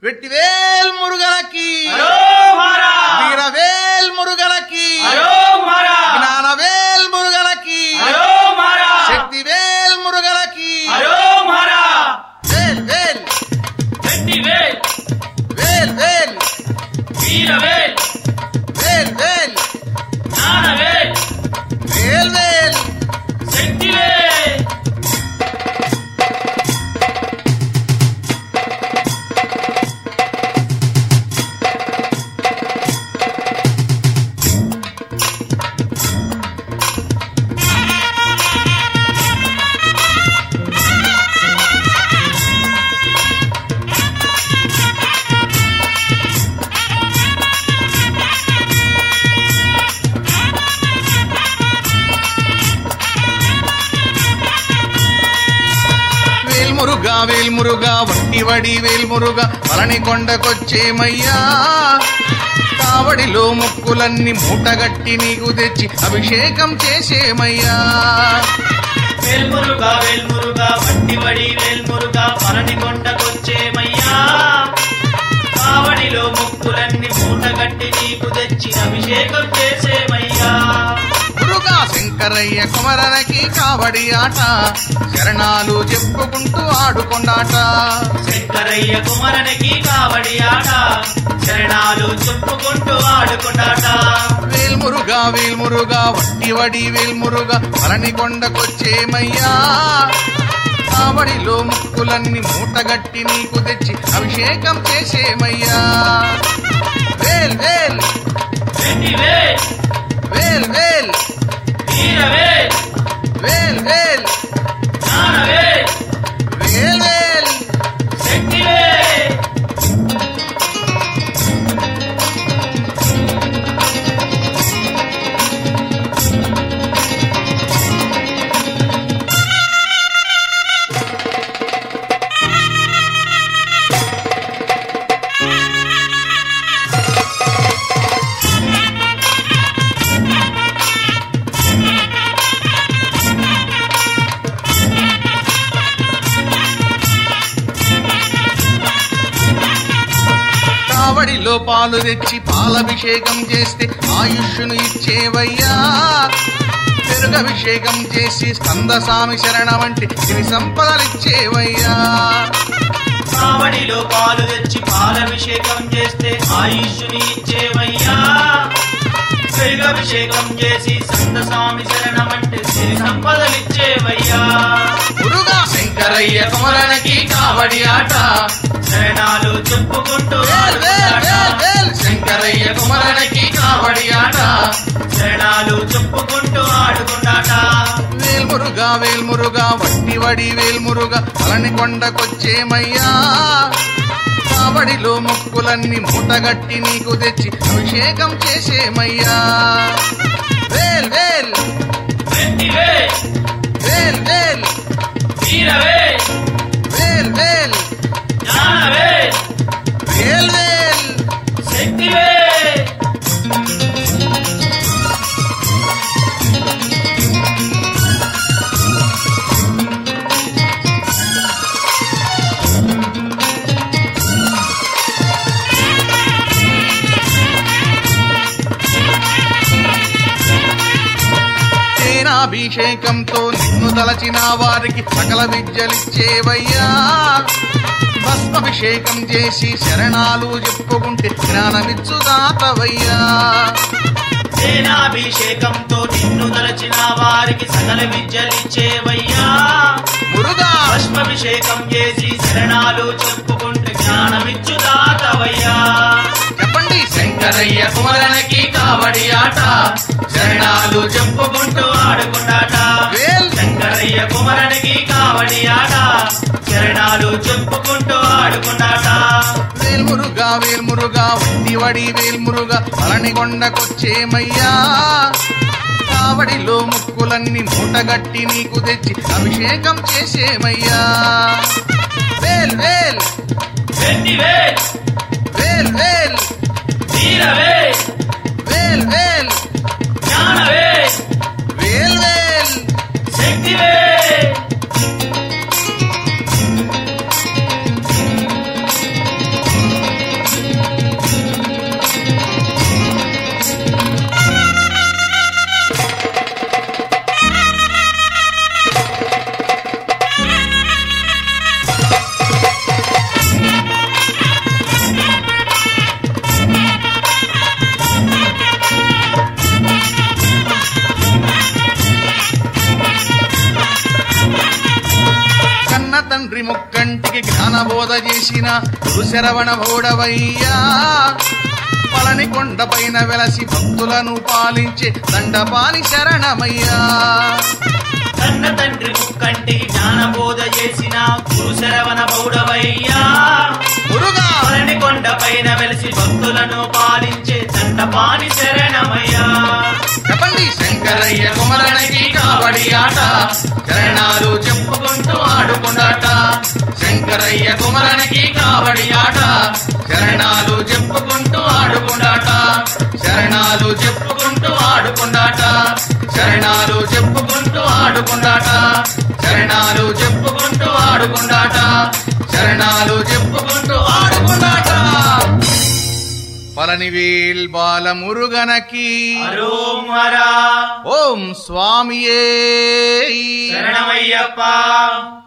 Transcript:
వెట్టివేల్ మురుగలకి వీరవేల్ మురుగలకి జ్ఞానవేల్ మురుగలకి శక్తివేల్ మురుగలకి వేల్ వేల్ వెట్టివేల్ వేల్ వేల్ వీరవేల్ వేల్ వేల్ జ్ఞానవేల్ వేల్ వేల్ శక్తివేల్ వేల్మురుగా వట్టి వడి వేల్మురుగా పళని కొండకొచ్చేమయ్యా కావడిలో ముక్కులన్నీ మూటగట్టి నీకు తెచ్చి అభిషేకం చేసేమయ్యా వేల్మురుగా వేల్మురుగా వట్టివడి వేల్మురుగా పళని కొండకొచ్చేమయ్యా కావడిలో ముక్కులన్నీ మూటగట్టి నీకు తెచ్చి అభిషేకం చేసేమయ్యా మురుగా శంకరయ్య కుమరనకి కావడి ఆట శరణాలు చెప్పుకుంటూ ఆడుకొండాట శంకరయ్య కుమరనికి కావడి ఆట శరణాలు చెప్పుకుంటూ ఆడుకుంటాట వేల్మురుగా వట్టి వడి వేల్మురుగా పళని కొండకొచ్చేమయ్యా కావడిలో ముక్కులన్నీ మూటగట్టి నీకు తెచ్చి అభిషేకం చేసేమయ్యా వేల్ వేల్ వెట్టివేల్ వేల్ వేల్ వీరవేల్ వేల్ వేల్ జ్ఞానవేల్ వేల్ వేల్ శక్తివేల్ కావడిలో పాలు తెచ్చి పాలభిషేకం చేస్తే ఆయుష్ను ఇచ్చేవయ్యా పెరుగభిషేకం చేసి స్కందస్వామి శరణమంటే సిరి సంపదలిచ్చేవయ్యా కావడిలో పాలు తెచ్చి పాలభిషేకం చేస్తే ఆయుష్ని ఇచ్చేవయ్యా పెరుగభిషేకం చేసి సంతస్వామి శరణమంటే సిరి సంపదలిచ్చేవయ్యా మురుగా శంకరయ్య కుమరనకి కావడి ఆట శరణాలు చెప్పుకుంటూ వేల్ వేల్ వేల్ ఆడుకుంటాట. వేల్ శంకరయ్య కుమరనకి కావడి ఆట శరణాలు చెప్పుకుంటూ ఆడుకుంటాట వేల్మురుగా వట్టి వడి వేల్మురుగా పళని కొండకొచ్చేమయ్యా కావడిలో ముక్కులన్నీ మూటగట్టి నీకు తెచ్చి అభిషేకం చేసేమయ్యా వేల్ వేల్ వెట్టివేల్ వేల్ వేల్ వీరవేల్ వేల్ వేల్ జ్ఞానవేల్ వేల్ వేల్ శక్తివేల్ తేనాభిషేకంతో నిన్ను తలచిన వారికి సకల విద్యలిచ్చేవయ్యా భస్మాభిషేకం చేసి శరణాలు చెప్పుకుంటే జ్ఞానమిచ్చు దాతవయ్యా సేనాభిషేకంతో నిన్ను తలచిన వారికి సకల విద్యలిచ్చేవయ్యా మురుగా భస్మాభిషేకం చేసి శరణాలు చెప్పుకుంటే జ్ఞానమిచ్చు దాతవయ్యా చెప్పండి శంకరయ్య కుమరనకి కావడి ఆట శరణాలు చెప్పుకుంటూ ఆడుకుంటాట వేల్ శంకరయ్య కుమరనికి కావడి ఆట శరణాలు చెప్పుకుంటూ ఆడుకుంటాట వేల్మురుగా వట్టి వడి వేల్మురుగా పళని కొండకొచ్చేమయ్యా కావడిలో ముక్కులన్నీ మూటగట్టి నీకు తెచ్చి అభిషేకం చేసేమయ్యా వేల్ వేల్ వెట్టివేల్ వేల్ వేల్ వీరవేల్ వేల్ వేల్ జ్ఞానవేల్ వేల్ వేల్ శక్తివేల్ జ్ఞానబోధ చేసిన గురుశరవణ భౌడవయ్యా పళని కొండపైన వెలసి భక్తులను పాలించే దండపాని శరణమయ్యా కన్న తండ్రి ముక్కంటికి జ్ఞానబోధ చేసిన గురుశరవణ బౌడవయ్యా గురుగా పళని కొండపైన వెలిసి భక్తులను పాలించే దండపాని శరణమయ్యా చెప్పండి శంకరయ్య కుమరణకి కావడి ఆట చరణాలు చెప్పుకుంటూ ఆడుకున్నాట శంకరయ్య కుమరణకి కావడి ఆట చరణాలు చెప్పుకుంటూ ఆడుకున్నాట శరణాలు చెప్పుకుంటూ ఆడుకున్నాట శరణాలు చెప్పుకుంటూ ఆడుకున్నాట శరణాలు చెప్పుకుంటూ ఆడుకున్నాట శరణాలు చెప్పుకుంటూ ఆడుకున్నాట పళనివేల్ బాలమురుగనకి అరోమరా ఓం స్వామియే శరణమయ్యప్ప